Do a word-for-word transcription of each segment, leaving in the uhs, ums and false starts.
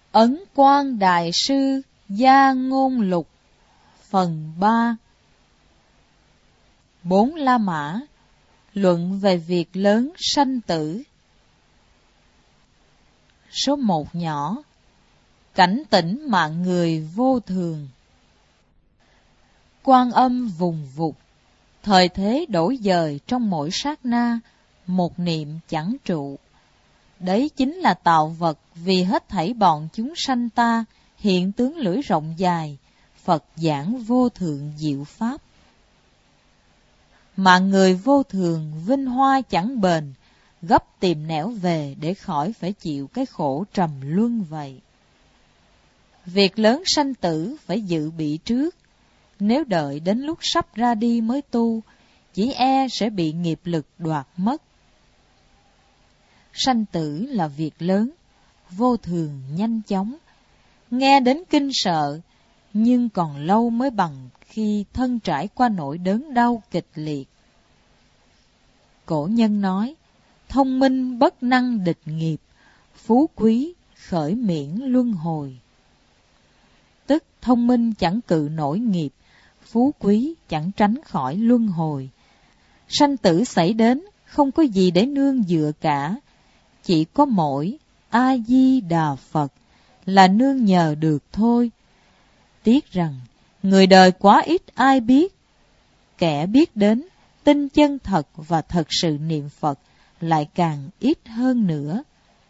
Ấn Quang Đại Sư Gia Ngôn Lục Phần ba. Bốn La Mã luận về việc lớn sanh tử. Số một nhỏ. Cảnh tỉnh mạng người vô thường. Quan âm vùng vụt, thời thế đổi dời trong mỗi sát na, một niệm chẳng trụ. Đấy chính là tạo vật vì hết thảy bọn chúng sanh ta, hiện tướng lưỡi rộng dài, Phật giảng vô thượng diệu pháp. Mạng người vô thường, vinh hoa chẳng bền, gấp tìm nẻo về để khỏi phải chịu cái khổ trầm luân vậy. Việc lớn sanh tử phải dự bị trước, nếu đợi đến lúc sắp ra đi mới tu, chỉ e sẽ bị nghiệp lực đoạt mất. Sanh tử là việc lớn, vô thường nhanh chóng, nghe đến kinh sợ, nhưng còn lâu mới bằng khi thân trải qua nỗi đớn đau kịch liệt. Cổ nhân nói, thông minh bất năng địch nghiệp, phú quý khởi miễn luân hồi. Tức thông minh chẳng cự nổi nghiệp, phú quý chẳng tránh khỏi luân hồi. Sanh tử xảy đến, không có gì để nương dựa cả, chỉ có mỗi A-di-đà Phật là nương nhờ được thôi. Tiếc rằng, người đời quá ít ai biết, kẻ biết đến, tin chân thật và thật sự niệm Phật lại càng ít hơn nữa.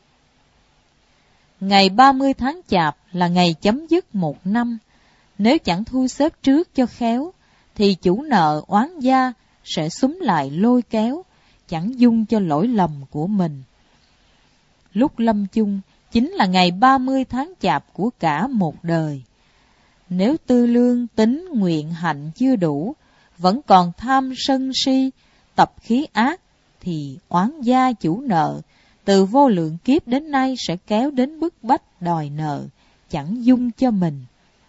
Ngày ba mươi tháng Chạp là ngày chấm dứt một năm. Nếu chẳng thu xếp trước cho khéo, thì chủ nợ oán gia sẽ xúm lại lôi kéo, chẳng dung cho lỗi lầm của mình. Lúc lâm chung chính là ngày ba mươi tháng Chạp của cả một đời. Nếu tư lương tính nguyện hạnh chưa đủ, vẫn còn tham sân si, tập khí ác, thì oán gia chủ nợ từ vô lượng kiếp đến nay sẽ kéo đến bức bách đòi nợ, chẳng dung cho mình.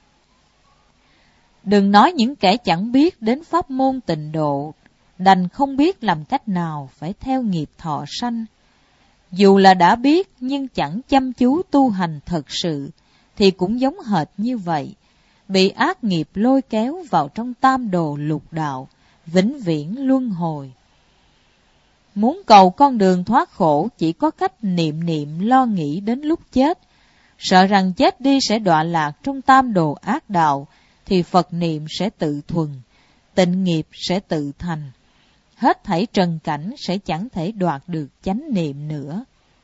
Đừng nói những kẻ chẳng biết đến pháp môn tịnh độ, đành không biết làm cách nào phải theo nghiệp thọ sanh. Dù là đã biết nhưng chẳng chăm chú tu hành thật sự, thì cũng giống hệt như vậy, bị ác nghiệp lôi kéo vào trong tam đồ lục đạo, vĩnh viễn luân hồi. Muốn cầu con đường thoát khổ chỉ có cách niệm niệm lo nghĩ đến lúc chết, sợ rằng chết đi sẽ đọa lạc trong tam đồ ác đạo, thì Phật niệm sẽ tự thuần, tịnh nghiệp sẽ tự thành. Hết thảy trần cảnh sẽ chẳng thể đoạt được chánh niệm nữa.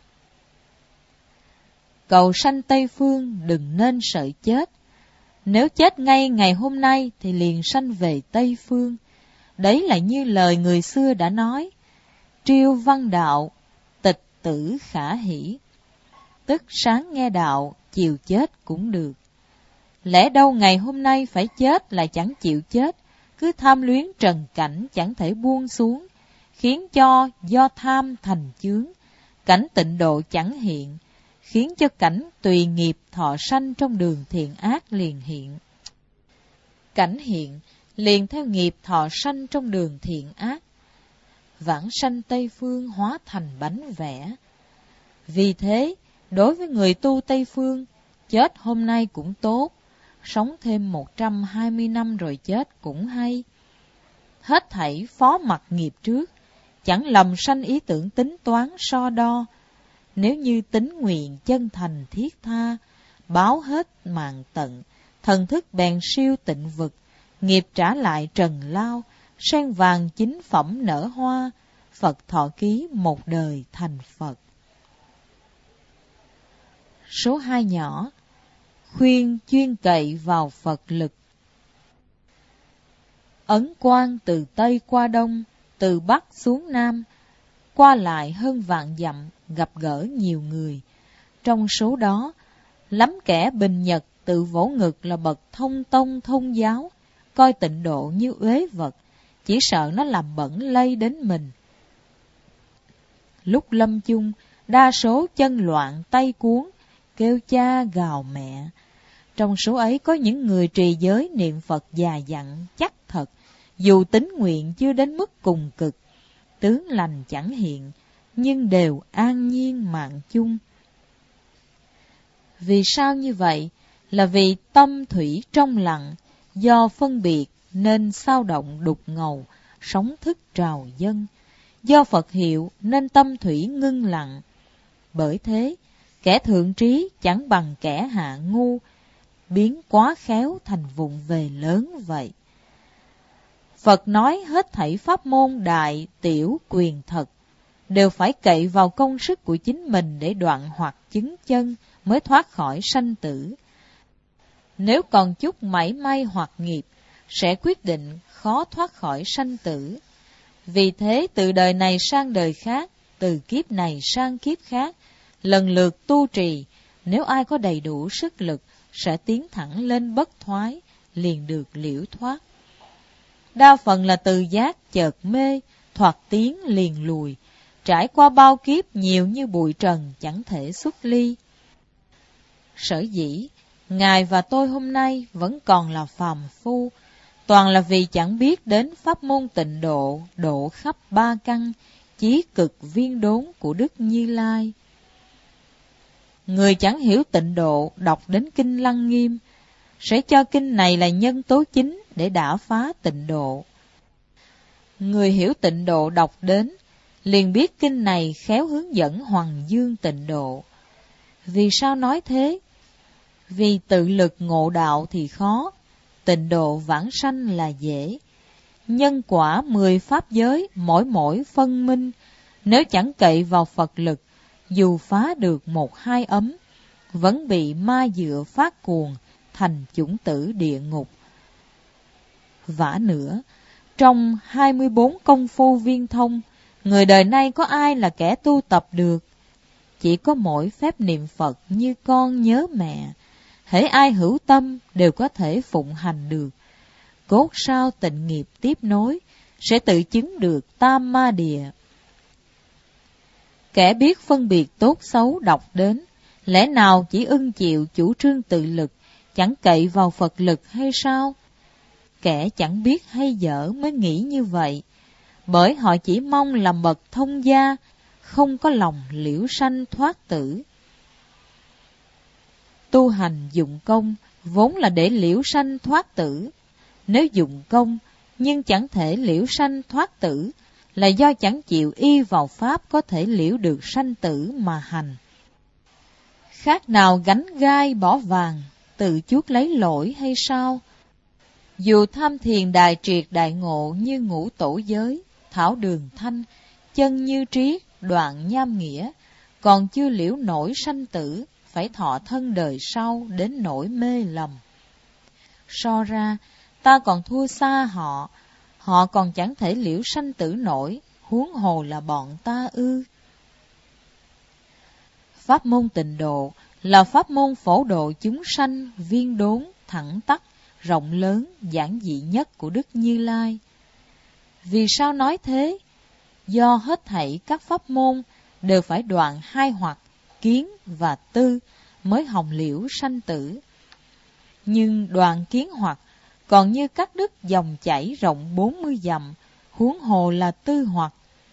Cầu sanh Tây Phương đừng nên sợ chết. Nếu chết ngay ngày hôm nay thì liền sanh về Tây Phương. Đấy là như lời người xưa đã nói, triêu văn đạo, tịch tử khả hỷ. Tức sáng nghe đạo, chiều chết cũng được. Lẽ đâu ngày hôm nay phải chết là chẳng chịu chết, cứ tham luyến trần cảnh chẳng thể buông xuống, khiến cho do tham thành chướng, cảnh tịnh độ chẳng hiện, khiến cho cảnh tùy nghiệp thọ sanh trong đường thiện ác liền hiện. Cảnh hiện liền theo nghiệp thọ sanh trong đường thiện ác, vãng sanh Tây Phương hóa thành bánh vẽ. Vì thế, đối với người tu Tây Phương, chết hôm nay cũng tốt, sống thêm một trăm hai mươi năm rồi chết cũng hay. Hết thảy phó mặc nghiệp trước, chẳng lầm sanh ý tưởng tính toán so đo. Nếu như tính nguyện chân thành thiết tha, báo hết màng tận, thần thức bèn siêu tịnh vực, nghiệp trả lại trần lao, sen vàng chính phẩm nở hoa, Phật thọ ký một đời thành Phật. Số hai nhỏ. Khuyên chuyên cậy vào Phật lực. Ấn Quang từ Tây qua Đông, từ Bắc xuống Nam, qua lại hơn vạn dặm, gặp gỡ nhiều người. Trong số đó, lắm kẻ bình nhật tự vỗ ngực là bậc thông tông thông giáo, coi tịnh độ như uế vật, chỉ sợ nó làm bẩn lây đến mình. Lúc lâm chung, đa số chân loạn tay cuốn, kêu cha gào mẹ. Trong số ấy có những người trì giới niệm Phật già dặn chắc thật, dù tính nguyện chưa đến mức cùng cực, tướng lành chẳng hiện, nhưng đều an nhiên mạng chung. Vì sao như vậy? Là vì tâm thủy trong lặng, do phân biệt nên sao động đục ngầu, sóng thức trào dâng. Do Phật hiệu nên tâm thủy ngưng lặng. Bởi thế, kẻ thượng trí chẳng bằng kẻ hạ ngu, biến quá khéo thành vụng về lớn vậy. Phật nói hết thảy pháp môn đại, tiểu, quyền thật, đều phải cậy vào công sức của chính mình để đoạn hoặc chứng chân mới thoát khỏi sanh tử. Nếu còn chút mảy may hoặc nghiệp, sẽ quyết định khó thoát khỏi sanh tử. Vì thế từ đời này sang đời khác, từ kiếp này sang kiếp khác, lần lượt tu trì, nếu ai có đầy đủ sức lực, sẽ tiến thẳng lên bất thoái, liền được liễu thoát. Đa phần là từ giác chợt mê, thoạt tiến liền lùi, trải qua bao kiếp nhiều như bụi trần chẳng thể xuất ly. Sở dĩ, Ngài và tôi hôm nay vẫn còn là phàm phu, toàn là vì chẳng biết đến pháp môn tịnh độ, độ khắp ba căn, chí cực viên đốn của Đức Như Lai. Người chẳng hiểu tịnh độ, đọc đến kinh Lăng Nghiêm, sẽ cho kinh này là nhân tố chính để đả phá tịnh độ. Người hiểu tịnh độ đọc đến, liền biết kinh này khéo hướng dẫn Hoằng Dương tịnh độ. Vì sao nói thế? Vì tự lực ngộ đạo thì khó, tịnh độ vãng sanh là dễ. Nhân quả mười pháp giới mỗi mỗi phân minh, nếu chẳng cậy vào Phật lực, dù phá được một hai ấm, vẫn bị ma dựa phát cuồng, thành chủng tử địa ngục. Vả nữa, trong hai mươi bốn công phu viên thông, người đời nay có ai là kẻ tu tập được? Chỉ có mỗi phép niệm Phật như con nhớ mẹ, hễ ai hữu tâm đều có thể phụng hành được. Cốt sao tịnh nghiệp tiếp nối, sẽ tự chứng được tam ma địa. Kẻ biết phân biệt tốt xấu đọc đến, lẽ nào chỉ ưng chịu chủ trương tự lực, chẳng cậy vào Phật lực hay sao? Kẻ chẳng biết hay dở mới nghĩ như vậy, bởi họ chỉ mong làm bậc thông gia, không có lòng liễu sanh thoát tử. Tu hành dụng công vốn là để liễu sanh thoát tử. Nếu dụng công nhưng chẳng thể liễu sanh thoát tử, là do chẳng chịu y vào pháp có thể liễu được sanh tử mà hành. Khác nào gánh gai bỏ vàng, tự chuốc lấy lỗi hay sao? Dù tham thiền đại triệt đại ngộ như ngũ tổ giới, thảo đường thanh, chân như triết, đoạn nham nghĩa, còn chưa liễu nổi sanh tử, phải thọ thân đời sau đến nỗi mê lầm. So ra, ta còn thua xa họ, họ còn chẳng thể liễu sanh tử nổi, huống hồ là bọn ta ư. Pháp môn tịnh độ là pháp môn phổ độ chúng sanh, viên đốn, thẳng tắc, rộng lớn, giản dị nhất của Đức Như Lai. Vì sao nói thế? Do hết thảy các pháp môn đều phải đoạn hai hoặc, kiến và tư, mới hồng liễu sanh tử. Nhưng đoạn kiến hoặc còn như cắt đứt dòng chảy rộng bốn mươi dặm, huống hồ là tư hoặc.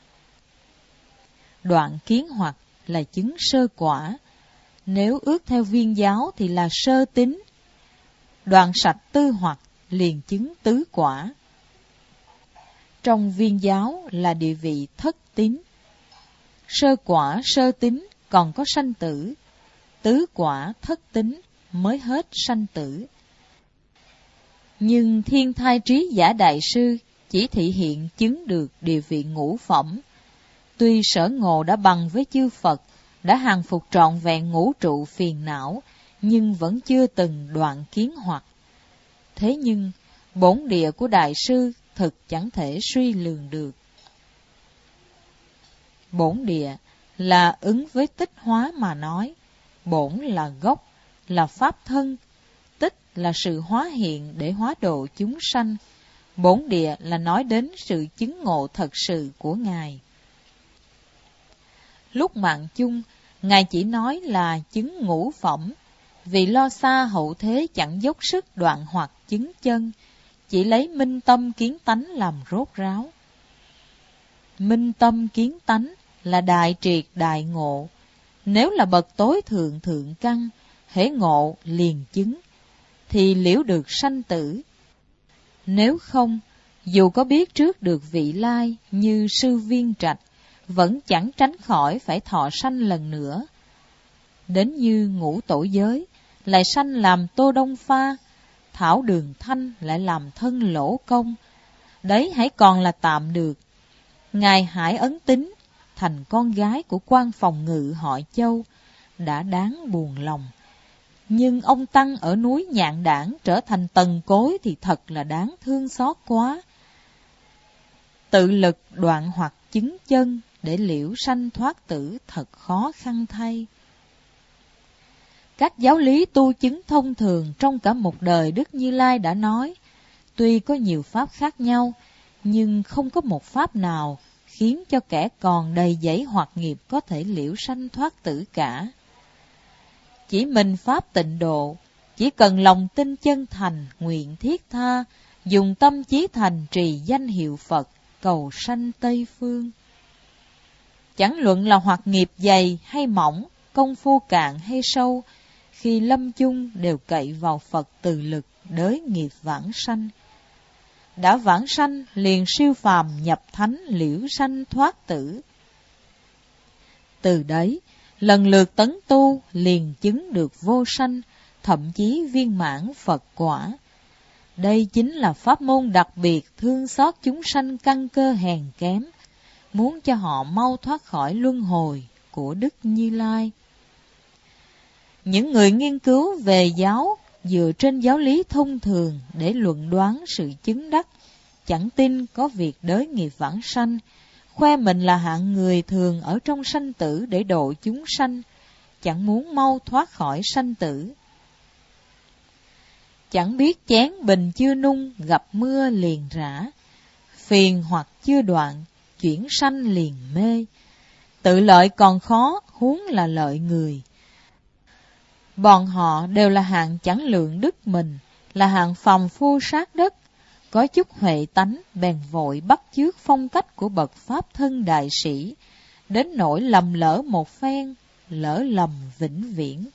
Đoạn kiến hoặc là chứng sơ quả, nếu ước theo viên giáo thì là sơ tín. Đoạn sạch tư hoặc liền chứng tứ quả. Trong viên giáo là địa vị thất tín. Sơ quả sơ tín còn có sanh tử, tứ quả thất tín mới hết sanh tử. Nhưng Thiên Thai Trí Giả Đại Sư chỉ thị hiện chứng được địa vị ngũ phẩm. Tuy sở ngộ đã bằng với chư Phật, đã hàng phục trọn vẹn ngũ trụ phiền não, nhưng vẫn chưa từng đoạn kiến hoặc. Thế nhưng, bổn địa của Đại Sư thực chẳng thể suy lường được. Bổn địa là ứng với tích hóa mà nói, bổn là gốc, là pháp thân, tích là sự hóa hiện để hóa độ chúng sanh, bổn địa là nói đến sự chứng ngộ thật sự của Ngài. Lúc mạng chung, Ngài chỉ nói là chứng ngũ phẩm, vì lo xa hậu thế chẳng dốc sức đoạn hoặc chứng chân, chỉ lấy minh tâm kiến tánh làm rốt ráo. Minh tâm kiến tánh là đại triệt đại ngộ, nếu là bậc tối thượng thượng căn, hễ ngộ liền chứng, thì liễu được sanh tử. Nếu không, dù có biết trước được vị lai như sư Viên Trạch, vẫn chẳng tránh khỏi phải thọ sanh lần nữa. Đến như Ngũ Tổ Giới, lại sanh làm Tô Đông Pha, Thảo Đường Thanh lại làm thân Lỗ Công. Đấy hãy còn là tạm được. Ngài Hải Ấn Tín, thành con gái của quan phòng ngự họ Châu, đã đáng buồn lòng. Nhưng ông Tăng ở núi Nhạn Đảng trở thành tần cối thì thật là đáng thương xót quá. Tự lực đoạn hoặc chứng chân, để liễu sanh thoát tử thật khó khăn thay. Các giáo lý tu chứng thông thường trong cả một đời Đức Như Lai đã nói, tuy có nhiều pháp khác nhau, nhưng không có một pháp nào khiến cho kẻ còn đầy dẫy hoặc nghiệp có thể liễu sanh thoát tử cả. Chỉ mình pháp tịnh độ, chỉ cần lòng tin chân thành, nguyện thiết tha, dùng tâm chí thành trì danh hiệu Phật, cầu sanh Tây Phương. Chẳng luận là hoặc nghiệp dày hay mỏng, công phu cạn hay sâu, khi lâm chung đều cậy vào Phật từ lực đới nghiệp vãng sanh. Đã vãng sanh liền siêu phàm nhập thánh liễu sanh thoát tử. Từ đấy, lần lượt tấn tu liền chứng được vô sanh, thậm chí viên mãn Phật quả. Đây chính là pháp môn đặc biệt thương xót chúng sanh căn cơ hèn kém, muốn cho họ mau thoát khỏi luân hồi của Đức Như Lai. Những người nghiên cứu về giáo dựa trên giáo lý thông thường để luận đoán sự chứng đắc, chẳng tin có việc đới nghiệp vãng sanh, khoe mình là hạng người thường ở trong sanh tử để độ chúng sanh, chẳng muốn mau thoát khỏi sanh tử. Chẳng biết chén bình chưa nung, gặp mưa liền rã, phiền hoặc chưa đoạn, chuyển sanh liền mê. Tự lợi còn khó, huống là lợi người. Bọn họ đều là hạng chẳng lượng đức mình, là hạng phàm phu sát đất, có chút huệ tánh bèn vội bắt chước phong cách của bậc pháp thân đại sĩ, đến nỗi lầm lỡ một phen, lỡ lầm vĩnh viễn.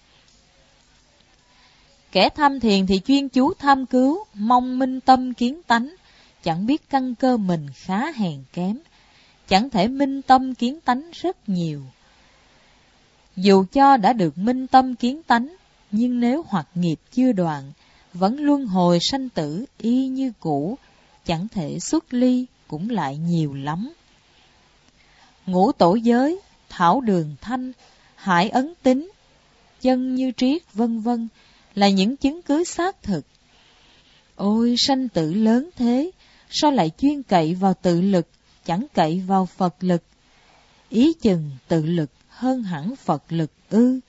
Kẻ tham thiền thì chuyên chú tham cứu, mong minh tâm kiến tánh, chẳng biết căn cơ mình khá hèn kém, chẳng thể minh tâm kiến tánh rất nhiều. Dù cho đã được minh tâm kiến tánh, nhưng nếu hoặc nghiệp chưa đoạn, vẫn luân hồi sanh tử y như cũ, chẳng thể xuất ly cũng lại nhiều lắm. Ngũ Tổ Giới, Thảo Đường Thanh, Hải Ấn Tín, Chân Như Triết vân vân là những chứng cứ xác thực. Ôi sanh tử lớn thế, sao lại chuyên cậy vào tự lực, chẳng cậy vào Phật lực? Ý chừng tự lực hơn hẳn Phật lực ư?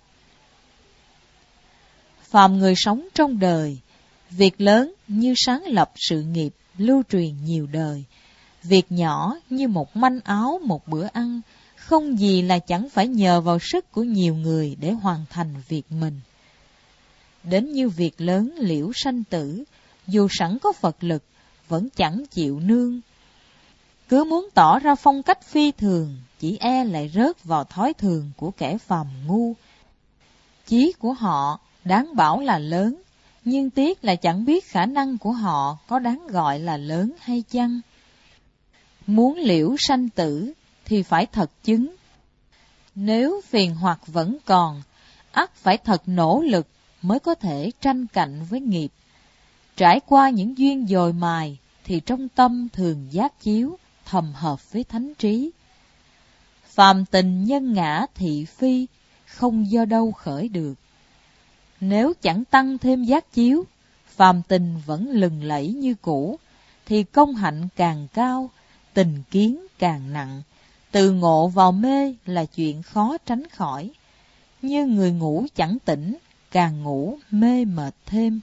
Phàm người sống trong đời, việc lớn như sáng lập sự nghiệp, lưu truyền nhiều đời, việc nhỏ như một manh áo một bữa ăn, không gì là chẳng phải nhờ vào sức của nhiều người để hoàn thành việc mình. Đến như việc lớn liễu sanh tử, dù sẵn có Phật lực, vẫn chẳng chịu nương. Cứ muốn tỏ ra phong cách phi thường, chỉ e lại rớt vào thói thường của kẻ phàm ngu. Chí của họ đáng bảo là lớn, nhưng tiếc là chẳng biết khả năng của họ có đáng gọi là lớn hay chăng. Muốn liễu sanh tử thì phải thật chứng. Nếu phiền hoặc vẫn còn, ắt phải thật nỗ lực mới có thể tranh cạnh với nghiệp. Trải qua những duyên dồi mài thì trong tâm thường giác chiếu, thầm hợp với thánh trí. Phàm tình nhân ngã thị phi, không do đâu khởi được. Nếu chẳng tăng thêm giác chiếu, phàm tình vẫn lừng lẫy như cũ, thì công hạnh càng cao, tình kiến càng nặng, từ ngộ vào mê là chuyện khó tránh khỏi. Như người ngủ chẳng tỉnh, càng ngủ mê mệt thêm.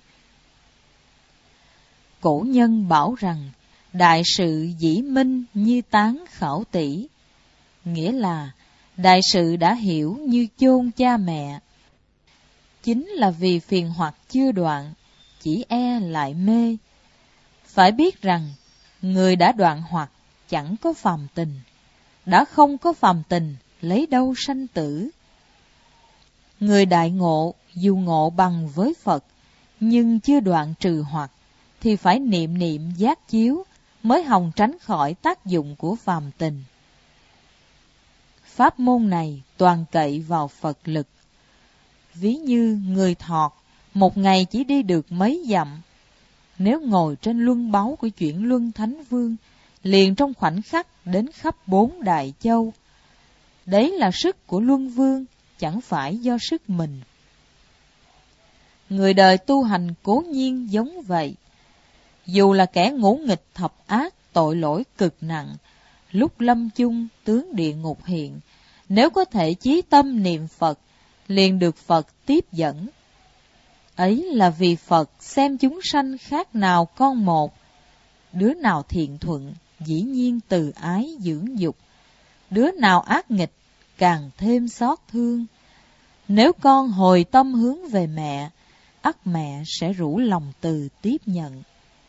Cổ nhân bảo rằng, đại sự dĩ minh như tán khảo tỷ, nghĩa là đại sự đã hiểu như chôn cha mẹ. Chính là vì phiền hoặc chưa đoạn, chỉ e lại mê. Phải biết rằng, người đã đoạn hoặc chẳng có phàm tình, đã không có phàm tình, lấy đâu sanh tử. Người đại ngộ, Dù ngộ bằng với Phật, nhưng chưa đoạn trừ hoặc, thì phải niệm niệm giác chiếu, mới hòng tránh khỏi tác dụng của phàm tình. Pháp môn này toàn cậy vào Phật lực. Ví như người thọt, một ngày chỉ đi được mấy dặm. Nếu ngồi trên luân báu của chuyển luân Thánh Vương, liền trong khoảnh khắc đến khắp bốn đại châu. Đấy là sức của Luân Vương, chẳng phải do sức mình. Người đời tu hành cố nhiên giống vậy. Dù là kẻ ngỗ nghịch thập ác, tội lỗi cực nặng, lúc lâm chung tướng địa ngục hiện, nếu có thể chí tâm niệm Phật, liền được Phật tiếp dẫn. Ấy là vì Phật xem chúng sanh khác nào con một. Đứa nào thiện thuận, dĩ nhiên từ ái dưỡng dục. Đứa nào ác nghịch, càng thêm xót thương. Nếu con hồi tâm hướng về mẹ, ắt mẹ sẽ rủ lòng từ tiếp nhận.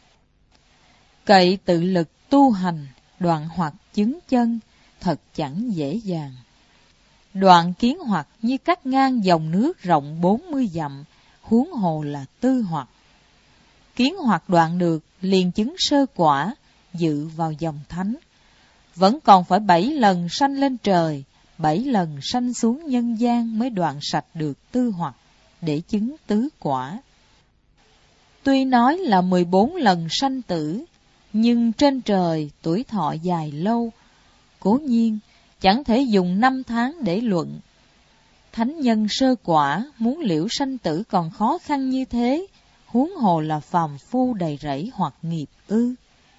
Cậy tự lực tu hành, đoạn hoặc chứng chân, thật chẳng dễ dàng. Đoạn kiến hoặc như cắt ngang dòng nước rộng bốn mươi dặm, huống hồ là tư hoặc. Kiến hoặc đoạn được, liền chứng sơ quả, dự vào dòng thánh. Vẫn còn phải bảy lần sanh lên trời, bảy lần sanh xuống nhân gian mới đoạn sạch được tư hoặc, để chứng tứ quả. Tuy nói là mười bốn lần sanh tử, nhưng trên trời tuổi thọ dài lâu, cố nhiên chẳng thể dùng năm tháng để luận. Thánh nhân sơ quả muốn liễu sanh tử còn khó khăn như thế, huống hồ là phàm phu đầy rẫy hoặc nghiệp ư.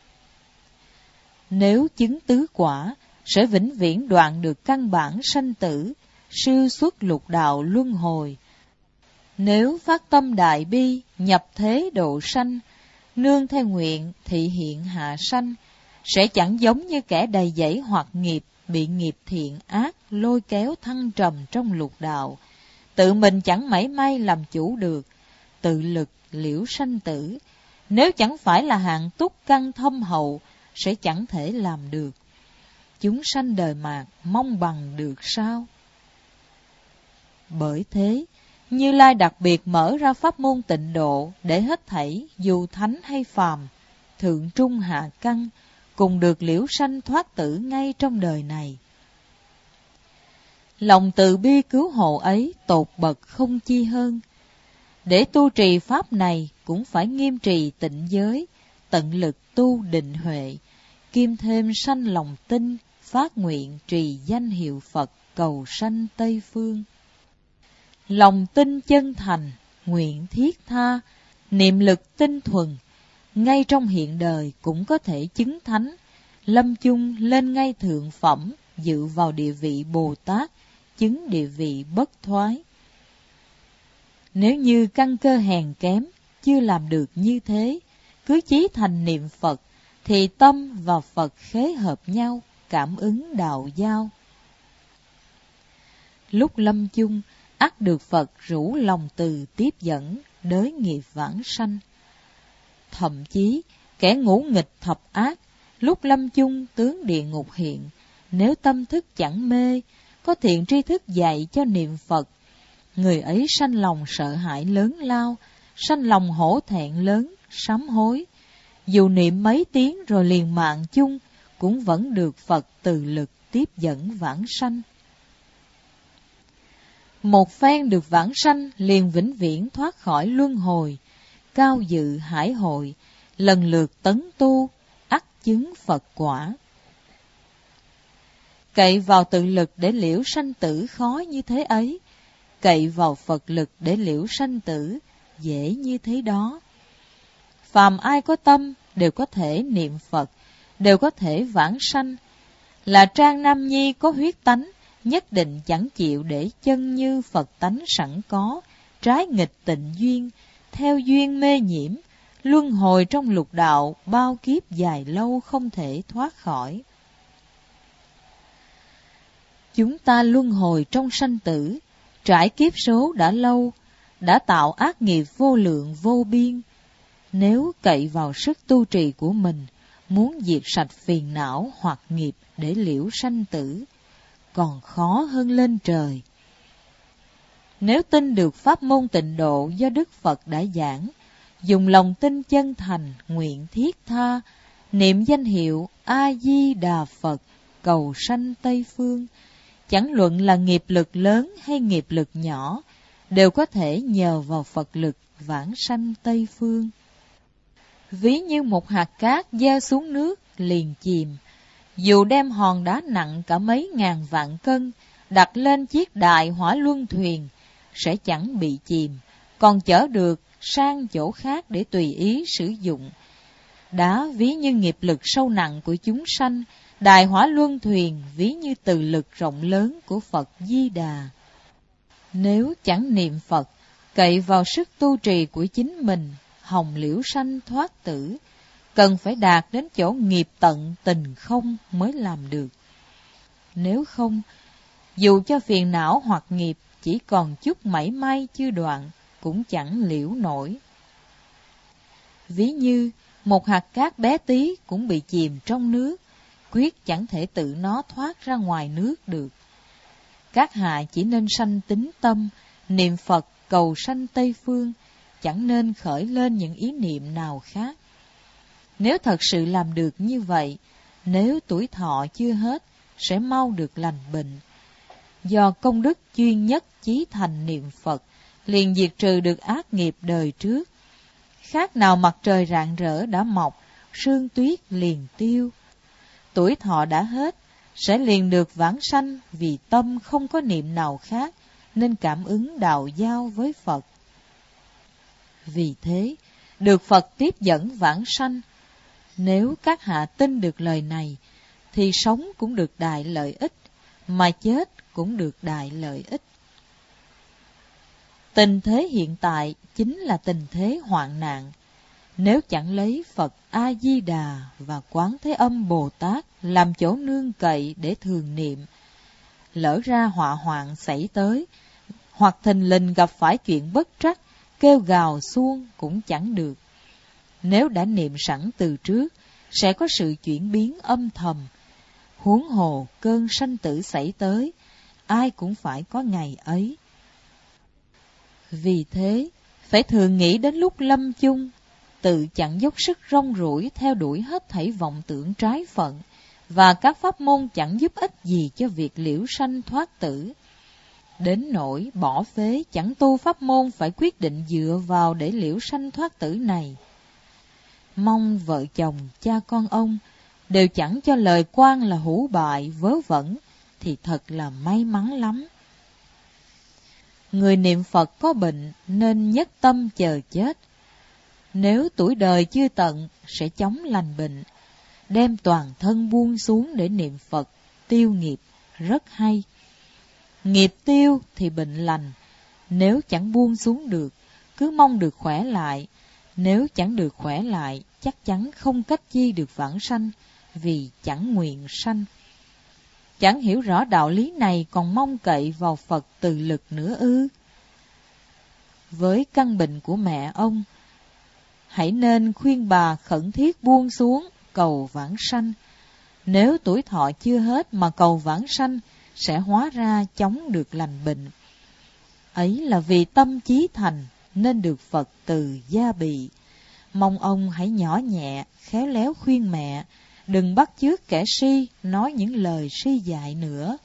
Nếu chứng tứ quả, sẽ vĩnh viễn đoạn được căn bản sanh tử, siêu xuất lục đạo luân hồi. Nếu phát tâm đại bi, nhập thế độ sanh, nương theo nguyện thị hiện hạ sanh, sẽ chẳng giống như kẻ đầy dẫy hoặc nghiệp, bị nghiệp thiện ác lôi kéo thăng trầm trong lục đạo, tự mình chẳng mảy may làm chủ được, tự lực liễu sanh tử. Nếu chẳng phải là hạng túc căn thâm hậu, sẽ chẳng thể làm được. Chúng sanh đời mạt mong bằng được sao? Bởi thế, Như Lai đặc biệt mở ra pháp môn tịnh độ, để hết thảy dù thánh hay phàm, thượng trung hạ căn, cùng được liễu sanh thoát tử ngay trong đời này. Lòng từ bi cứu hộ ấy tột bậc không chi hơn. Để tu trì pháp này cũng phải nghiêm trì tịnh giới, tận lực tu định huệ, kiêm thêm sanh lòng tin, phát nguyện trì danh hiệu Phật cầu sanh Tây Phương. Lòng tin chân thành, nguyện thiết tha, niệm lực tinh thuần, ngay trong hiện đời cũng có thể chứng thánh, lâm chung lên ngay thượng phẩm, dự vào địa vị Bồ Tát, chứng địa vị bất thoái. Nếu như căn cơ hèn kém, chưa làm được như thế, cứ chí thành niệm Phật, thì tâm và Phật khế hợp nhau, cảm ứng đạo giao. Lúc lâm chung, ắt được Phật rủ lòng từ tiếp dẫn, đới nghiệp vãng sanh. Thậm chí, kẻ ngũ nghịch thập ác, lúc lâm chung tướng địa ngục hiện, nếu tâm thức chẳng mê, có thiện tri thức dạy cho niệm Phật, người ấy sanh lòng sợ hãi lớn lao, sanh lòng hổ thẹn lớn, sám hối. Dù niệm mấy tiếng rồi liền mạng chung, cũng vẫn được Phật từ lực tiếp dẫn vãng sanh. Một phen được vãng sanh, liền vĩnh viễn thoát khỏi luân hồi, cao dự hải hội, lần lượt tấn tu, ắt chứng Phật quả. Cậy vào tự lực để liễu sanh tử khó như thế ấy, cậy vào Phật lực để liễu sanh tử dễ như thế đó. Phàm ai có tâm đều có thể niệm Phật, đều có thể vãng sanh. Là Trang Nam Nhi có huyết tánh, nhất định chẳng chịu để chân như Phật tánh sẵn có, trái nghịch tịnh duyên, theo duyên mê nhiễm, luân hồi trong lục đạo bao kiếp dài lâu không thể thoát khỏi. Chúng ta luân hồi trong sanh tử, trải kiếp số đã lâu, đã tạo ác nghiệp vô lượng vô biên. Nếu cậy vào sức tu trì của mình, muốn diệt sạch phiền não hoặc nghiệp để liễu sanh tử, còn khó hơn lên trời. Nếu tin được pháp môn tịnh độ do Đức Phật đã giảng, dùng lòng tin chân thành, nguyện thiết tha, niệm danh hiệu A-di-đà Phật, cầu sanh Tây Phương, chẳng luận là nghiệp lực lớn hay nghiệp lực nhỏ, đều có thể nhờ vào Phật lực vãng sanh Tây Phương. Ví như một hạt cát gieo xuống nước liền chìm, dù đem hòn đá nặng cả mấy ngàn vạn cân đặt lên chiếc đại hỏa luân thuyền sẽ chẳng bị chìm, còn chở được sang chỗ khác để tùy ý sử dụng. Đá ví như nghiệp lực sâu nặng của chúng sanh, đại hỏa luân thuyền ví như từ lực rộng lớn của Phật Di Đà. Nếu chẳng niệm Phật, cậy vào sức tu trì của chính mình, hồng liễu sanh thoát tử, cần phải đạt đến chỗ nghiệp tận tình không mới làm được. Nếu không, dù cho phiền não hoặc nghiệp chỉ còn chút mảy may chưa đoạn, cũng chẳng liễu nổi. Ví như một hạt cát bé tí cũng bị chìm trong nước, quyết chẳng thể tự nó thoát ra ngoài nước được. Các hạ chỉ nên sanh tín tâm, niệm Phật cầu sanh Tây Phương, chẳng nên khởi lên những ý niệm nào khác. Nếu thật sự làm được như vậy, nếu tuổi thọ chưa hết, sẽ mau được lành bệnh. Do công đức chuyên nhất chí thành niệm Phật, liền diệt trừ được ác nghiệp đời trước. Khác nào mặt trời rạng rỡ đã mọc, sương tuyết liền tiêu. Tuổi thọ đã hết, sẽ liền được vãng sanh vì tâm không có niệm nào khác, nên cảm ứng đạo giao với Phật. Vì thế, được Phật tiếp dẫn vãng sanh. Nếu các hạ tin được lời này, thì sống cũng được đại lợi ích, mà chết cũng được đại lợi ích. Tình thế hiện tại chính là tình thế hoạn nạn. Nếu chẳng lấy Phật A-di-đà và Quán Thế Âm Bồ Tát làm chỗ nương cậy để thường niệm, lỡ ra họa hoạn xảy tới, hoặc thình lình gặp phải chuyện bất trắc, kêu gào xuông cũng chẳng được. Nếu đã niệm sẵn từ trước, sẽ có sự chuyển biến âm thầm. Huống hồ cơn sanh tử xảy tới, ai cũng phải có ngày ấy. Vì thế, phải thường nghĩ đến lúc lâm chung, tự chẳng dốc sức rong ruổi theo đuổi hết thảy vọng tưởng trái phận, và các pháp môn chẳng giúp ích gì cho việc liễu sanh thoát tử. Đến nỗi bỏ phế chẳng tu pháp môn phải quyết định dựa vào để liễu sanh thoát tử này. Mong vợ chồng, cha con ông đều chẳng cho lời quan là hữu bại, vớ vẩn, thì thật là may mắn lắm. Người niệm Phật có bệnh nên nhất tâm chờ chết. Nếu tuổi đời chưa tận, sẽ chóng lành bệnh. Đem toàn thân buông xuống để niệm Phật, tiêu nghiệp, rất hay. Nghiệp tiêu thì bệnh lành. Nếu chẳng buông xuống được, cứ mong được khỏe lại. Nếu chẳng được khỏe lại, chắc chắn không cách chi được vãng sanh, vì chẳng nguyện sanh. Chẳng hiểu rõ đạo lý này còn mong cậy vào Phật từ lực nữa ư? Với căn bệnh của mẹ ông, hãy nên khuyên bà khẩn thiết buông xuống, cầu vãng sanh. Nếu tuổi thọ chưa hết mà cầu vãng sanh, sẽ hóa ra chóng được lành bệnh. Ấy là vì tâm chí thành, nên được Phật từ gia bị. Mong ông hãy nhỏ nhẹ, khéo léo khuyên mẹ, đừng bắt chước kẻ si, nói những lời si dại nữa.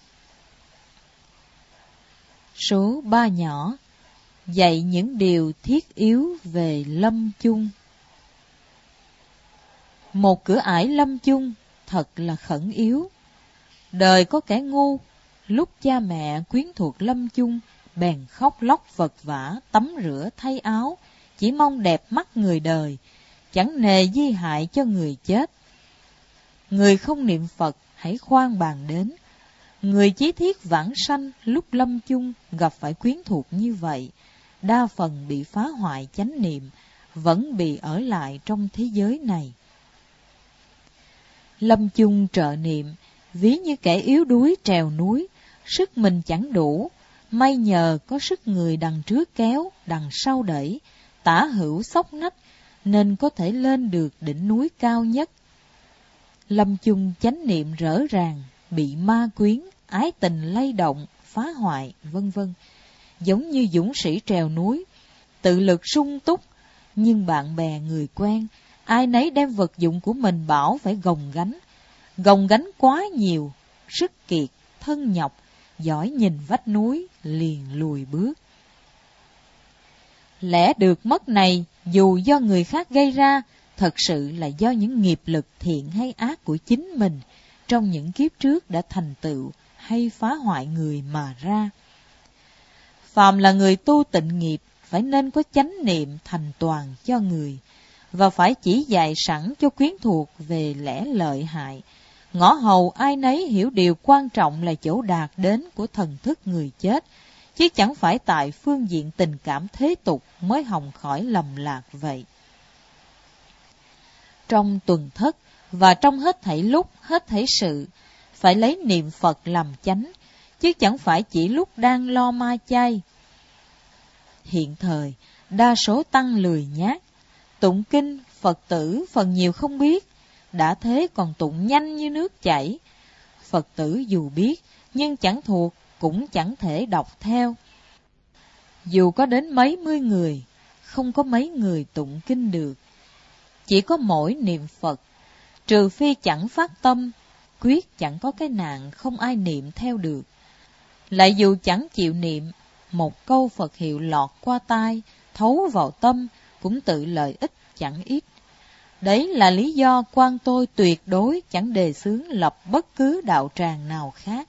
Số ba nhỏ, dạy những điều thiết yếu về lâm chung. Một cửa ải lâm chung thật là khẩn yếu. Đời có kẻ ngu, lúc cha mẹ quyến thuộc lâm chung, bèn khóc lóc vật vã, tắm rửa thay áo, chỉ mong đẹp mắt người đời, chẳng nề di hại cho người chết. Người không niệm Phật hãy khoan bàn đến. Người chí thiết vãng sanh lúc lâm chung gặp phải quyến thuộc như vậy, đa phần bị phá hoại chánh niệm, vẫn bị ở lại trong thế giới này. Lâm chung trợ niệm, ví như kẻ yếu đuối trèo núi, sức mình chẳng đủ, may nhờ có sức người đằng trước kéo, đằng sau đẩy, tả hữu xốc nách, nên có thể lên được đỉnh núi cao nhất. Lâm chung chánh niệm rỡ ràng, bị ma quyến, ái tình lay động, phá hoại, vân vân. giống như dũng sĩ trèo núi, tự lực sung túc, nhưng bạn bè người quen, ai nấy đem vật dụng của mình bảo phải gồng gánh. Gồng gánh quá nhiều, sức kiệt, thân nhọc, giỏi nhìn vách núi, liền lùi bước. Lẽ được mất này, dù do người khác gây ra, thật sự là do những nghiệp lực thiện hay ác của chính mình, trong những kiếp trước đã thành tựu hay phá hoại người mà ra. Phàm là người tu tịnh nghiệp, phải nên có chánh niệm thành toàn cho người, và phải chỉ dạy sẵn cho quyến thuộc về lẽ lợi hại, ngõ hầu ai nấy hiểu điều quan trọng là chỗ đạt đến của thần thức người chết, chứ chẳng phải tại phương diện tình cảm thế tục mới hòng khỏi lầm lạc vậy. Trong tuần thất và trong hết thảy lúc, hết thảy sự, phải lấy niệm Phật làm chánh, chứ chẳng phải chỉ lúc đang lo ma chay. Hiện thời, đa số tăng lười nhác, tụng kinh, Phật tử phần nhiều không biết, đã thế còn tụng nhanh như nước chảy. Phật tử dù biết, nhưng chẳng thuộc, cũng chẳng thể đọc theo. Dù có đến mấy mươi người, không có mấy người tụng kinh được. Chỉ có mỗi niệm Phật, trừ phi chẳng phát tâm, quyết chẳng có cái nạn không ai niệm theo được. Lại dù chẳng chịu niệm, một câu Phật hiệu lọt qua tai, thấu vào tâm, cũng tự lợi ích chẳng ít. Đấy là lý do quan tôi tuyệt đối chẳng đề xướng lập bất cứ đạo tràng nào khác.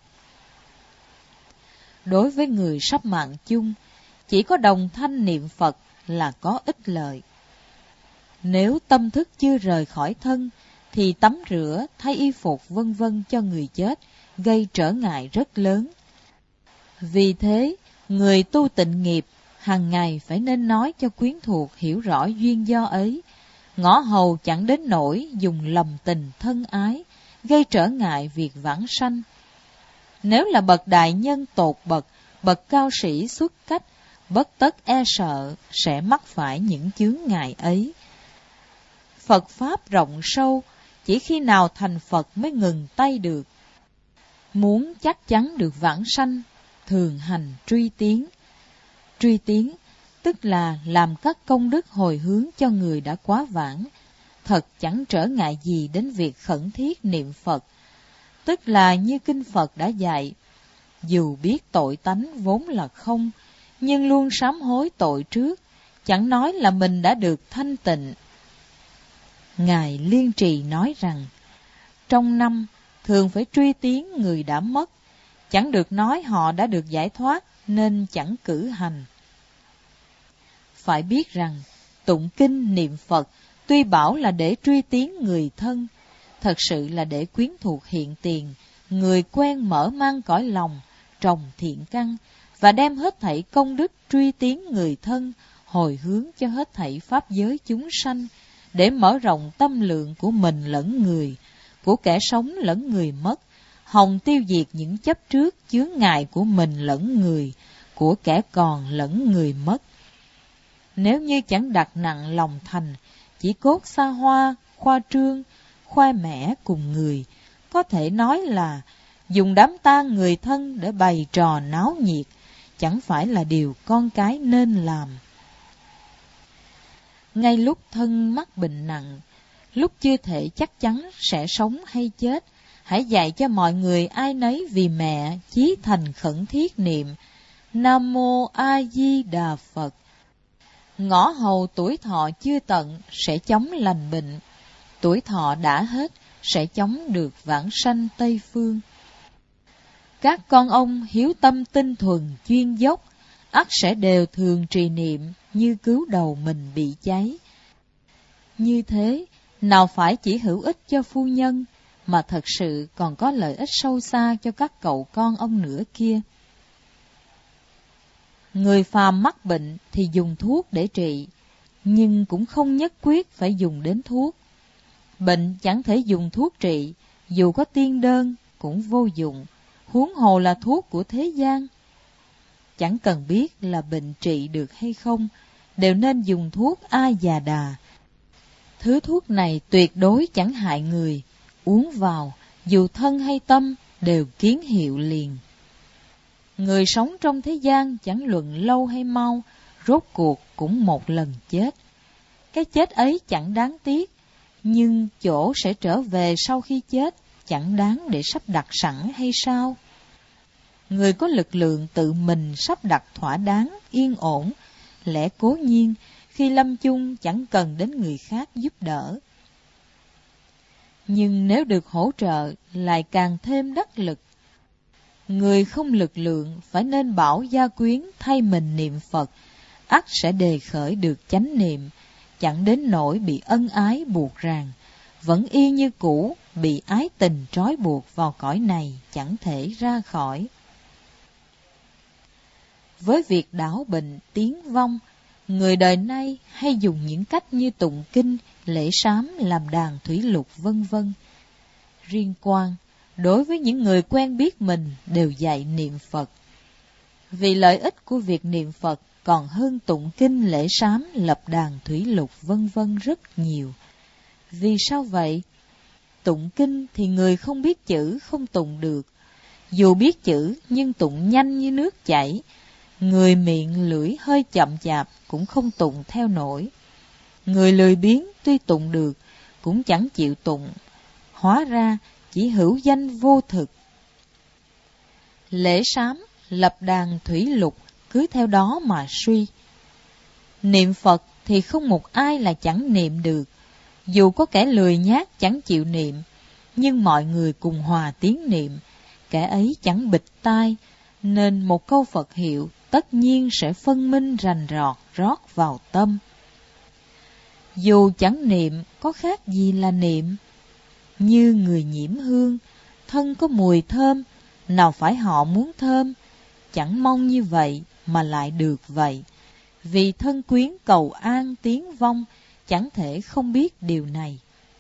Đối với người sắp mạng chung, chỉ có đồng thanh niệm Phật là có ích lợi. Nếu tâm thức chưa rời khỏi thân, thì tắm rửa, thay y phục vân vân cho người chết, gây trở ngại rất lớn. Vì thế, người tu tịnh nghiệp, hàng ngày phải nên nói cho quyến thuộc hiểu rõ duyên do ấy, ngõ hầu chẳng đến nỗi dùng lầm tình thân ái, gây trở ngại việc vãng sanh. Nếu là bậc đại nhân tột bậc, bậc cao sĩ xuất cách, bất tất e sợ sẽ mắc phải những chướng ngại ấy. Phật Pháp rộng sâu, chỉ khi nào thành Phật mới ngừng tay được. Muốn chắc chắn được vãng sanh, thường hành truy tiến. Truy tiến, tức là làm các công đức hồi hướng cho người đã quá vãng, thật chẳng trở ngại gì đến việc khẩn thiết niệm Phật. Tức là như Kinh Phật đã dạy, dù biết tội tánh vốn là không, nhưng luôn sám hối tội trước, chẳng nói là mình đã được thanh tịnh. Ngài Liên Trì nói rằng, trong năm thường phải truy tiến người đã mất, chẳng được nói họ đã được giải thoát nên chẳng cử hành. Phải biết rằng, tụng kinh niệm Phật tuy bảo là để truy tiến người thân, thật sự là để quyến thuộc hiện tiền, người quen mở mang cõi lòng, trồng thiện căn, và đem hết thảy công đức truy tiến người thân, hồi hướng cho hết thảy pháp giới chúng sanh, để mở rộng tâm lượng của mình lẫn người, của kẻ sống lẫn người mất, hòng tiêu diệt những chấp trước chướng ngại của mình lẫn người, của kẻ còn lẫn người mất. Nếu như chẳng đặt nặng lòng thành, chỉ cốt xa hoa, khoa trương, khoe mẽ cùng người, có thể nói là dùng đám tang người thân để bày trò náo nhiệt, chẳng phải là điều con cái nên làm. Ngay lúc thân mắc bệnh nặng, lúc chưa thể chắc chắn sẽ sống hay chết, hãy dạy cho mọi người ai nấy vì mẹ chí thành khẩn thiết niệm Nam Mô A Di Đà Phật. Ngõ hầu tuổi thọ chưa tận sẽ chóng lành bệnh, tuổi thọ đã hết sẽ chóng được vãng sanh Tây Phương. Các con ông hiếu tâm tinh thuần chuyên dốc, ắt sẽ đều thường trì niệm như cứu đầu mình bị cháy. Như thế, nào phải chỉ hữu ích cho phu nhân, mà thật sự còn có lợi ích sâu xa cho các cậu con ông nữa kia. Người phàm mắc bệnh thì dùng thuốc để trị, nhưng cũng không nhất quyết phải dùng đến thuốc. Bệnh chẳng thể dùng thuốc trị, dù có tiên đơn cũng vô dụng, huống hồ là thuốc của thế gian. Chẳng cần biết là bệnh trị được hay không, đều nên dùng thuốc A Già Đà. Thứ thuốc này tuyệt đối chẳng hại người, uống vào, dù thân hay tâm đều kiến hiệu liền. Người sống trong thế gian chẳng luận lâu hay mau, rốt cuộc cũng một lần chết. Cái chết ấy chẳng đáng tiếc, nhưng chỗ sẽ trở về sau khi chết chẳng đáng để sắp đặt sẵn hay sao? Người có lực lượng tự mình sắp đặt thỏa đáng, yên ổn, lẽ cố nhiên khi lâm chung chẳng cần đến người khác giúp đỡ. Nhưng nếu được hỗ trợ lại càng thêm đắc lực. Người không lực lượng phải nên bảo gia quyến thay mình niệm Phật, ắt sẽ đề khởi được chánh niệm, chẳng đến nỗi bị ân ái buộc ràng, vẫn y như cũ bị ái tình trói buộc vào cõi này chẳng thể ra khỏi. Với việc đảo bệnh tiến vong, người đời nay hay dùng những cách như tụng kinh, lễ sám, làm đàn thủy lục vân vân. Riêng Quang, đối với những người quen biết mình đều dạy niệm Phật. Vì lợi ích của việc niệm Phật còn hơn tụng kinh, lễ sám, lập đàn thủy lục vân vân rất nhiều. Vì sao vậy? Tụng kinh thì người không biết chữ không tụng được. Dù biết chữ nhưng tụng nhanh như nước chảy, người miệng lưỡi hơi chậm chạp cũng không tụng theo nổi. Người lười biếng tuy tụng được cũng chẳng chịu tụng, hóa ra chỉ hữu danh vô thực. Lễ sám, lập đàn thủy lục cứ theo đó mà suy. Niệm Phật thì không một ai là chẳng niệm được, dù có kẻ lười nhác chẳng chịu niệm, nhưng mọi người cùng hòa tiếng niệm, kẻ ấy chẳng bịch tai, nên một câu Phật hiệu tất nhiên sẽ phân minh rành rọt rót vào tâm. Dù chẳng niệm có khác gì là niệm, như người nhiễm hương, thân có mùi thơm, nào phải họ muốn thơm, chẳng mong như vậy mà lại được vậy. Vì thân quyến cầu an tiếng vong, chẳng thể không biết điều này.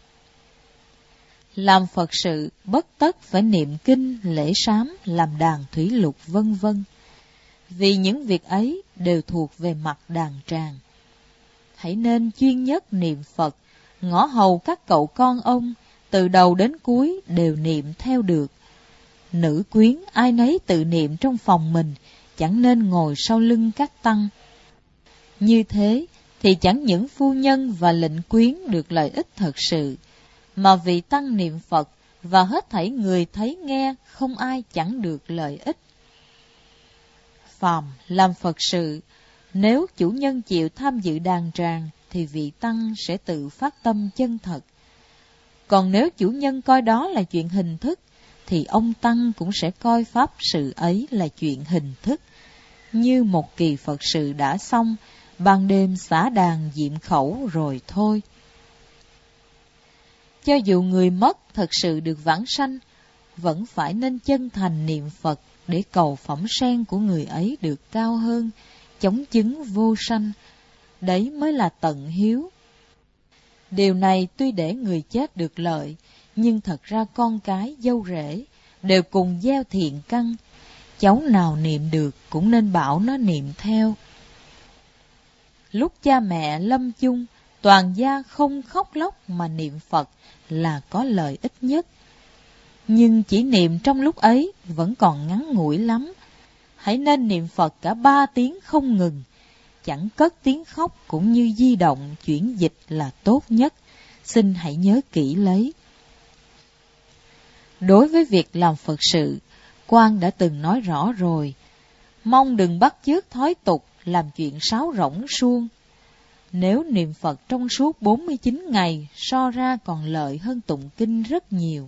Làm Phật sự bất tất phải niệm kinh, lễ sám, làm đàn thủy lục vân vân. Vì những việc ấy đều thuộc về mặt đàn tràng. Hãy nên chuyên nhất niệm Phật, ngõ hầu các cậu con ông, từ đầu đến cuối đều niệm theo được. Nữ quyến ai nấy tự niệm trong phòng mình, chẳng nên ngồi sau lưng các tăng. Như thế thì chẳng những phu nhân và lệnh quyến được lợi ích thật sự, mà vị tăng niệm Phật và hết thảy người thấy nghe không ai chẳng được lợi ích. Phàm làm Phật sự, nếu chủ nhân chịu tham dự đàn tràng thì vị tăng sẽ tự phát tâm chân thật. Còn nếu chủ nhân coi đó là chuyện hình thức, thì ông tăng cũng sẽ coi pháp sự ấy là chuyện hình thức. Như một kỳ Phật sự đã xong, ban đêm xả đàn diệm khẩu rồi thôi. Cho dù người mất thật sự được vãng sanh, vẫn phải nên chân thành niệm Phật để cầu phẩm sen của người ấy được cao hơn, chống chứng vô sanh. Đấy mới là tận hiếu. Điều này tuy để người chết được lợi, nhưng thật ra con cái, dâu rể đều cùng gieo thiện căn. Cháu nào niệm được cũng nên bảo nó niệm theo. Lúc cha mẹ lâm chung, toàn gia không khóc lóc mà niệm Phật là có lợi ích nhất. Nhưng chỉ niệm trong lúc ấy vẫn còn ngắn ngủi lắm. Hãy nên niệm Phật cả ba tiếng không ngừng, chẳng cất tiếng khóc cũng như di động chuyển dịch là tốt nhất. Xin hãy nhớ kỹ lấy. Đối với việc làm Phật sự, Quang đã từng nói rõ rồi. Mong đừng bắt chước thói tục làm chuyện sáo rỗng suông. Nếu niệm Phật trong suốt bốn mươi chín ngày, so ra còn lợi hơn tụng kinh rất nhiều.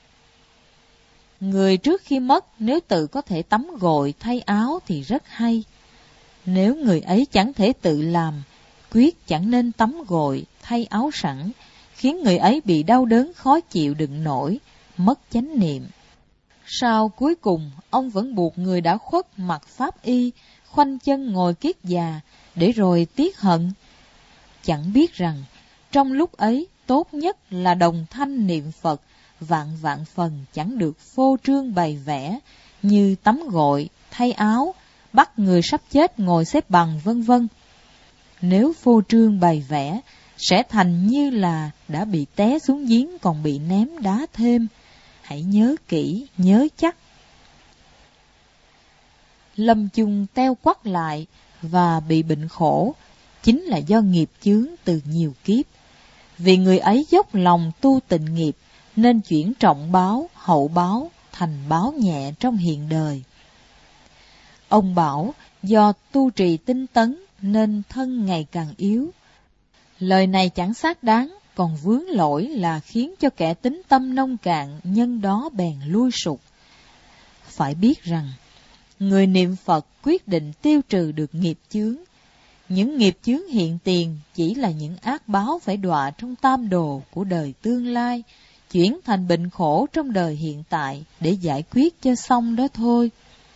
Người trước khi mất nếu tự có thể tắm gội thay áo thì rất hay. Nếu người ấy chẳng thể tự làm, quyết chẳng nên tắm gội thay áo sẵn, khiến người ấy bị đau đớn khó chịu đựng nổi, mất chánh niệm. Sau cuối cùng, ông vẫn buộc người đã khuất mặc pháp y, khoanh chân ngồi kiết già, để rồi tiếc hận. Chẳng biết rằng, trong lúc ấy tốt nhất là đồng thanh niệm Phật, vạn vạn phần chẳng được phô trương bày vẽ, như tắm gội, thay áo, bắt người sắp chết ngồi xếp bằng vân vân. Nếu phô trương bày vẽ, sẽ thành như là đã bị té xuống giếng còn bị ném đá thêm. Hãy nhớ kỹ, nhớ chắc. lâm chung teo quắc lại và bị bệnh khổ, chính là do nghiệp chướng từ nhiều kiếp. Vì người ấy dốc lòng tu tịnh nghiệp, nên chuyển trọng báo, hậu báo thành báo nhẹ trong hiện đời. Ông bảo, do tu trì tinh tấn nên thân ngày càng yếu. Lời này chẳng xác đáng, còn vướng lỗi là khiến cho kẻ tính tâm nông cạn nhân đó bèn lui sụt. Phải biết rằng, người niệm Phật quyết định tiêu trừ được nghiệp chướng. Những nghiệp chướng hiện tiền chỉ là những ác báo phải đọa trong tam đồ của đời tương lai, chuyển thành bệnh khổ trong đời hiện tại để giải quyết cho xong đó thôi.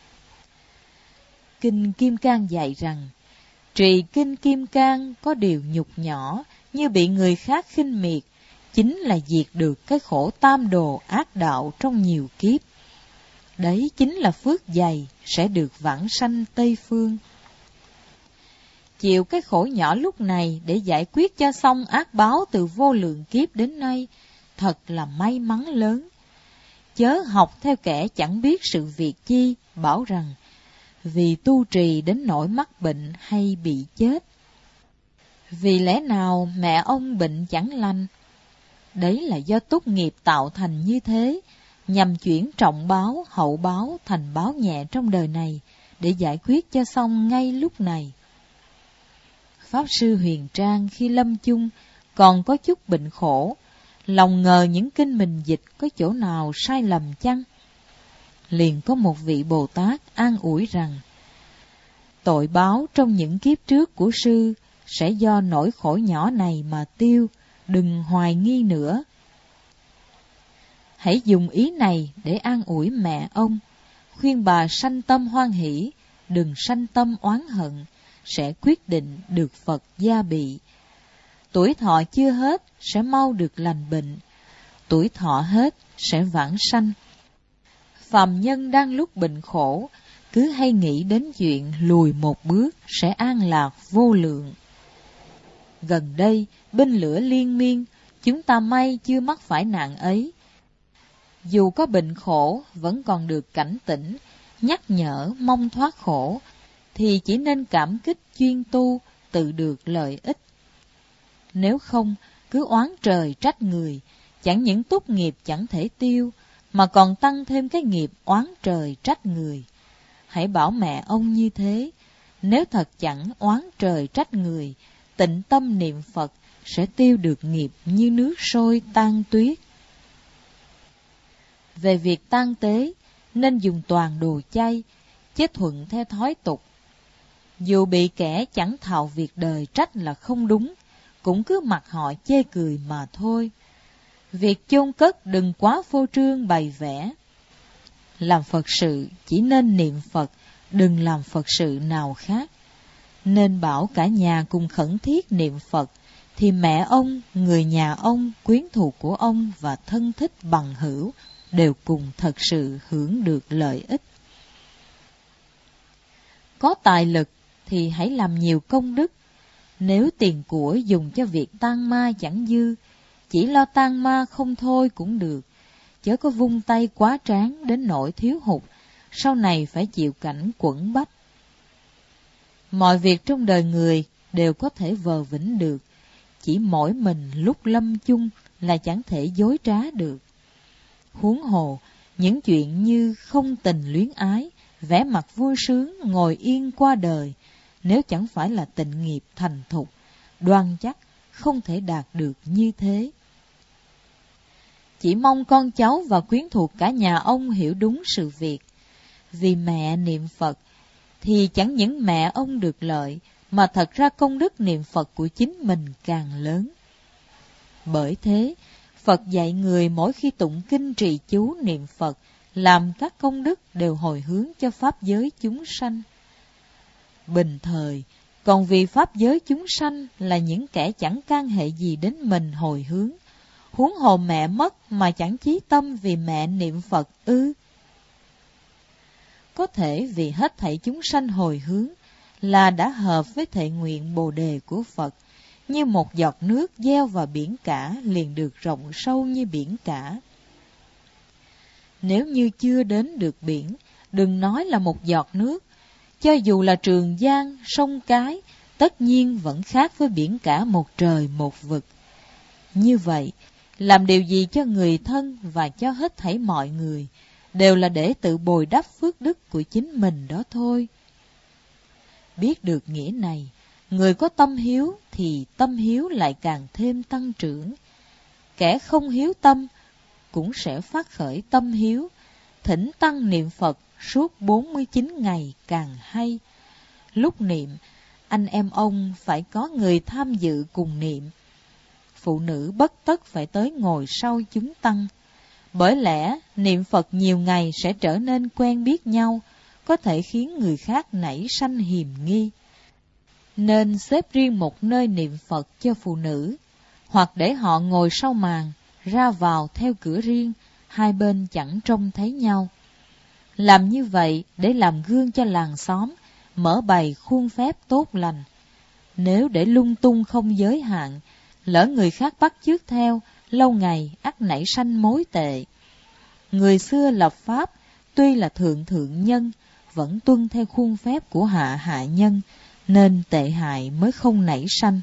Kinh Kim Cang dạy rằng, trì kinh Kim Cang có điều nhục nhỏ như bị người khác khinh miệt, chính là diệt được cái khổ tam đồ ác đạo trong nhiều kiếp. Đấy chính là phước dày sẽ được vãng sanh Tây Phương. Chịu cái khổ nhỏ lúc này để giải quyết cho xong ác báo từ vô lượng kiếp đến nay, thật là may mắn lớn. Chớ học theo kẻ chẳng biết sự việc chi, bảo rằng vì tu trì đến nỗi mắc bệnh hay bị chết. Vì lẽ nào mẹ ông bệnh chẳng lành? Đấy là do túc nghiệp tạo thành như thế, nhằm chuyển trọng báo, hậu báo thành báo nhẹ trong đời này, để giải quyết cho xong ngay lúc này. Pháp Sư Huyền Trang khi lâm chung còn có chút bệnh khổ, lòng ngờ những kinh mình dịch có chỗ nào sai lầm chăng? Liền có một vị Bồ Tát an ủi rằng, tội báo trong những kiếp trước của sư sẽ do nỗi khổ nhỏ này mà tiêu, đừng hoài nghi nữa. Hãy dùng ý này để an ủi mẹ ông, khuyên bà sanh tâm hoan hỷ, đừng sanh tâm oán hận, sẽ quyết định được Phật gia bị. Tuổi thọ chưa hết sẽ mau được lành bệnh, tuổi thọ hết sẽ vãng sanh. Phàm nhân đang lúc bệnh khổ, cứ hay nghĩ đến chuyện lùi một bước sẽ an lạc vô lượng. Gần đây, binh lửa liên miên, chúng ta may chưa mắc phải nạn ấy. Dù có bệnh khổ, vẫn còn được cảnh tỉnh, nhắc nhở mong thoát khổ, thì chỉ nên cảm kích chuyên tu, tự được lợi ích. Nếu không, cứ oán trời trách người, chẳng những túc nghiệp chẳng thể tiêu, mà còn tăng thêm cái nghiệp oán trời trách người. Hãy bảo mẹ ông như thế, nếu thật chẳng oán trời trách người, tịnh tâm niệm Phật sẽ tiêu được nghiệp như nước sôi tan tuyết. Về việc tang tế, nên dùng toàn đồ chay, chứ thuận theo thói tục. Dù bị kẻ chẳng thạo việc đời trách là không đúng, cũng cứ mặc họ chê cười mà thôi. Việc chôn cất đừng quá phô trương bày vẽ. Làm Phật sự chỉ nên niệm Phật, đừng làm Phật sự nào khác. Nên bảo cả nhà cùng khẩn thiết niệm Phật, thì mẹ ông, người nhà ông, quyến thuộc của ông và thân thích bằng hữu đều cùng thật sự hưởng được lợi ích. Có tài lực thì hãy làm nhiều công đức. Nếu tiền của dùng cho việc tang ma chẳng dư, chỉ lo tang ma không thôi cũng được, chớ có vung tay quá tráng đến nỗi thiếu hụt, sau này phải chịu cảnh quẫn bách. Mọi việc trong đời người đều có thể vờ vĩnh được, chỉ mỗi mình lúc lâm chung là chẳng thể dối trá được. Huống hồ, những chuyện như không tình luyến ái, vẻ mặt vui sướng, ngồi yên qua đời, nếu chẳng phải là tịnh nghiệp thành thục, đoan chắc không thể đạt được như thế. Chỉ mong con cháu và quyến thuộc cả nhà ông hiểu đúng sự việc. Vì mẹ niệm Phật, thì chẳng những mẹ ông được lợi, mà thật ra công đức niệm Phật của chính mình càng lớn. Bởi thế, Phật dạy người mỗi khi tụng kinh trì chú niệm Phật, làm các công đức đều hồi hướng cho pháp giới chúng sanh. Bình thời, còn vì pháp giới chúng sanh là những kẻ chẳng can hệ gì đến mình hồi hướng, huống hồ mẹ mất mà chẳng chí tâm vì mẹ niệm Phật ư? Có thể vì hết thảy chúng sanh hồi hướng là đã hợp với thệ nguyện Bồ đề của Phật, như một giọt nước gieo vào biển cả liền được rộng sâu như biển cả. Nếu như chưa đến được biển, đừng nói là một giọt nước, cho dù là Trường Giang, sông Cái, tất nhiên vẫn khác với biển cả một trời một vực. Như vậy, làm điều gì cho người thân và cho hết thảy mọi người, đều là để tự bồi đắp phước đức của chính mình đó thôi. Biết được nghĩa này, người có tâm hiếu thì tâm hiếu lại càng thêm tăng trưởng. Kẻ không hiếu tâm cũng sẽ phát khởi tâm hiếu, thỉnh tăng niệm Phật suốt bốn mươi chín ngày càng hay. Lúc niệm, anh em ông phải có người tham dự cùng niệm. Phụ nữ bất tất phải tới ngồi sau chúng tăng. Bởi lẽ niệm Phật nhiều ngày sẽ trở nên quen biết nhau, có thể khiến người khác nảy sanh hiềm nghi. Nên xếp riêng một nơi niệm Phật cho phụ nữ, hoặc để họ ngồi sau màn, ra vào theo cửa riêng, hai bên chẳng trông thấy nhau. Làm như vậy để làm gương cho làng xóm, mở bày khuôn phép tốt lành. Nếu để lung tung không giới hạn, lỡ người khác bắt chước theo, lâu ngày ắt nảy sanh mối tệ. Người xưa lập pháp, tuy là thượng thượng nhân, vẫn tuân theo khuôn phép của hạ hạ nhân, nên tệ hại mới không nảy sanh.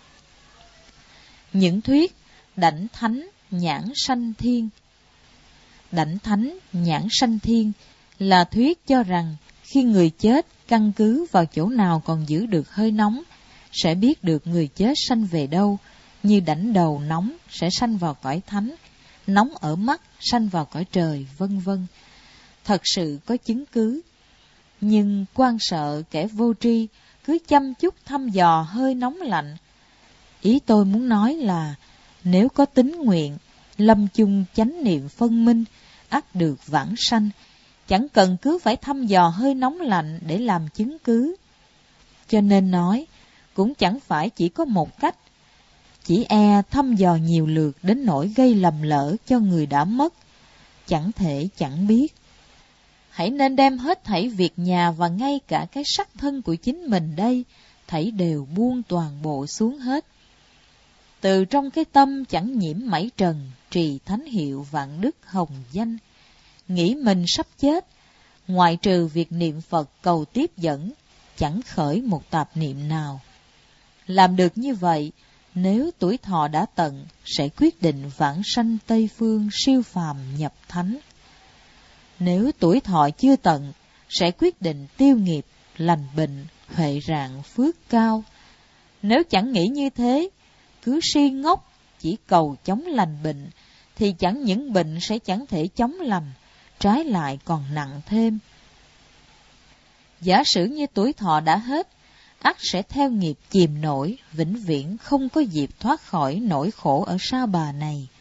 Những thuyết đảnh thánh nhãn sanh thiên. Đảnh thánh nhãn sanh thiên là thuyết cho rằng khi người chết căn cứ vào chỗ nào còn giữ được hơi nóng, sẽ biết được người chết sanh về đâu, như đảnh đầu nóng sẽ sanh vào cõi thánh, nóng ở mắt sanh vào cõi trời, vân vân. Thật sự có chứng cứ. Nhưng quan sợ kẻ vô tri cứ chăm chút thăm dò hơi nóng lạnh. Ý tôi muốn nói là nếu có tín nguyện, lâm chung chánh niệm phân minh, ắt được vãng sanh, chẳng cần cứ phải thăm dò hơi nóng lạnh để làm chứng cứ. Cho nên nói, cũng chẳng phải chỉ có một cách, chỉ e thăm dò nhiều lượt đến nỗi gây lầm lỡ cho người đã mất, chẳng thể chẳng biết. Hãy nên đem hết thảy việc nhà và ngay cả cái sắc thân của chính mình đây, thảy đều buông toàn bộ xuống hết. Từ trong cái tâm chẳng nhiễm mảy trần, trì thánh hiệu vạn đức hồng danh. Nghĩ mình sắp chết, ngoại trừ việc niệm Phật cầu tiếp dẫn, chẳng khởi một tạp niệm nào. Làm được như vậy, nếu tuổi thọ đã tận, sẽ quyết định vãng sanh Tây Phương siêu phàm nhập thánh. Nếu tuổi thọ chưa tận, sẽ quyết định tiêu nghiệp, lành bệnh, huệ rạng phước cao. Nếu chẳng nghĩ như thế, cứ si ngốc, chỉ cầu chống lành bệnh, thì chẳng những bệnh sẽ chẳng thể chống lành, trái lại còn nặng thêm. Giả sử như tuổi thọ đã hết, ắt sẽ theo nghiệp chìm nổi, vĩnh viễn không có dịp thoát khỏi nỗi khổ ở Sa Bà này.